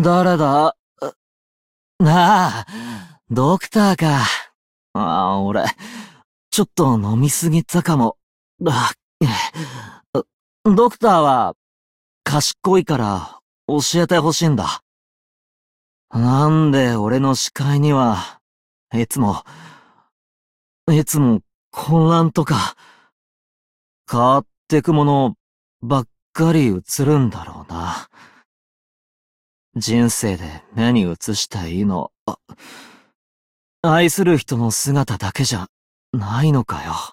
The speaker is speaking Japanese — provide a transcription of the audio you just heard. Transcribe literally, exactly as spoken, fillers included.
誰だ？なあ、ドクターか。ああ、俺、ちょっと飲みすぎたかも。あ、ドクターは、賢いから教えてほしいんだ。なんで俺の視界には、いつも、いつも混乱とか、変わってくものばっかり映るんだろうな。人生で目に映したいの、あ、愛する人の姿だけじゃないのかよ。